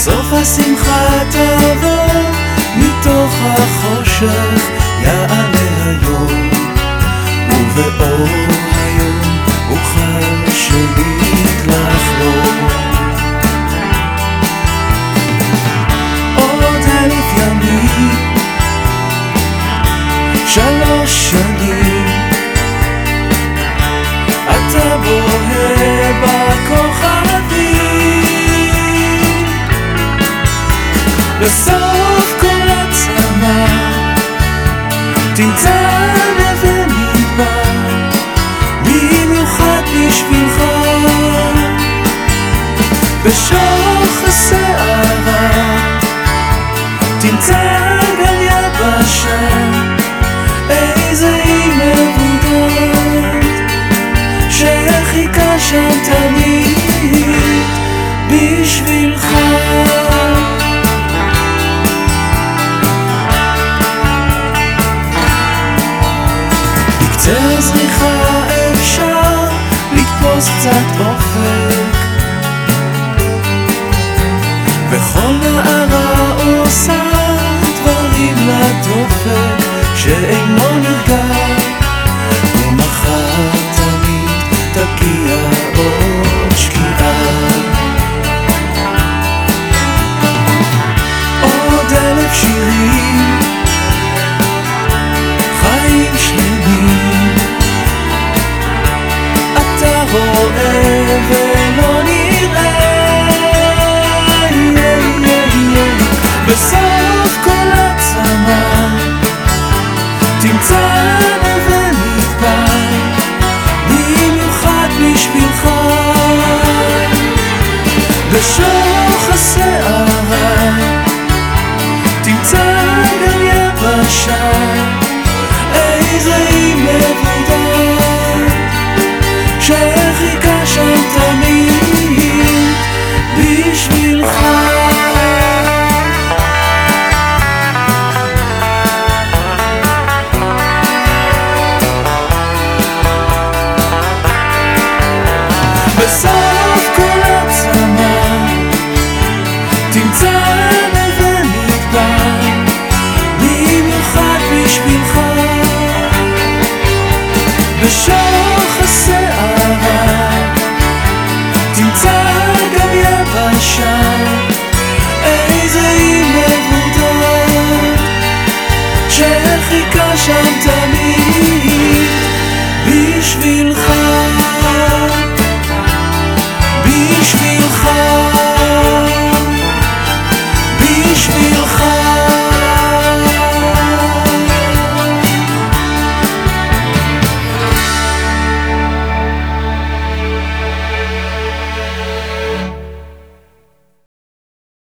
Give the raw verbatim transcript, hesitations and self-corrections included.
בסוף השמחה תבוא, מתוך החושך יעלה היום, ובאור היום אוכל שנתלך לו. עוד אלף ימים, שלוש שנים, אתה בוהה בכוכבים, בסוף כל עצמה תמצא נווה מדבר, במיוחד בשבילך. בשוך השערה תמצא גם יבשה, איזה אי מבודד שחיכה שם תמיד בשבילך. בקצה הזריחה אפשר לתפוס קצת אופק, וכל נערה עושה דברים לדופק שאינו נרגע, ומחר תמיד תגיע עוד שקיעה. עוד אלף שירים, חיים שלמים, אתה רואה ולא נראה. בסוף כל עצמה תמצא נווה מדבר, במיוחד בשבילך. בשוך השערה תמצא גם יבשה, איזה אי מבודד